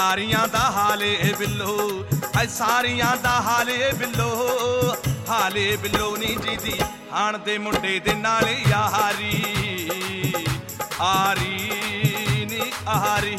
सारियां दा हाले बिल्लो है सारियां दा हाले बिल्लो हाले बिल्लो नी जी दी हाण दे मुंडे दे नाल यारी आरी नी आरी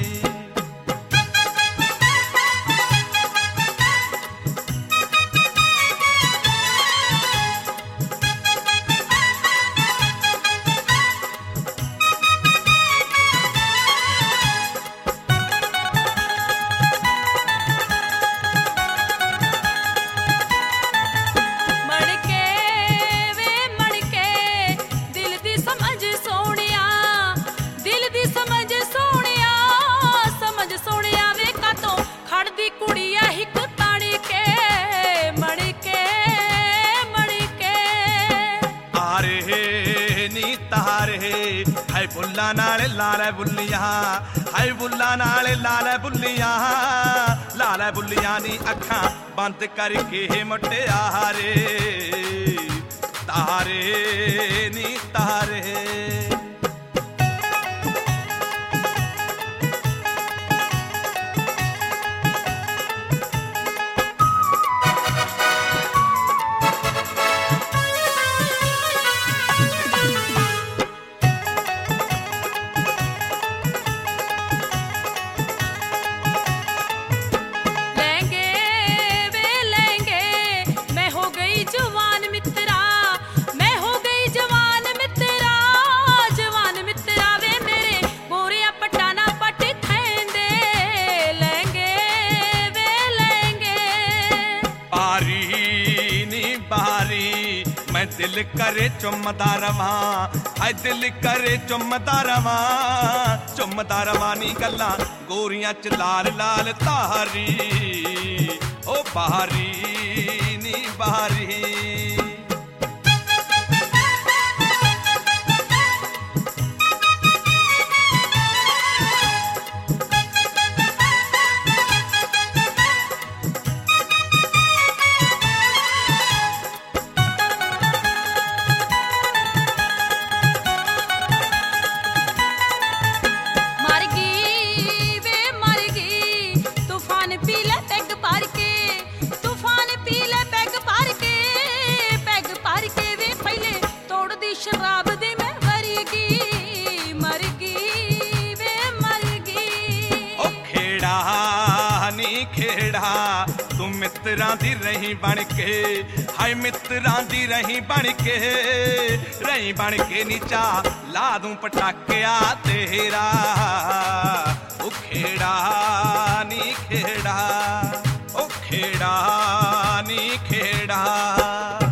हाय बुल्ला नाले लाल बुल्लियां हाय बुल्ला नाले लाल बुल्लियां नी अखां बंद करके मुटियारे तारे नी तारे मैं दिल करे चुमदा रवां हाय दिल करे चुमदा रवां नी गल्लां गोरियां च लाल लाल तारी ओ बारी नी बारी शराब दे मैं मर गई वे मर गई ओ खेड़ा नी खेड़ा तू मित्रां दी रही बन के हाय मित्रां दी रही बन के नीचा ला दूं पटाकिया तेरा ओ खेड़ा नी खेड़ा ओ खेड़ा नी खेड़ा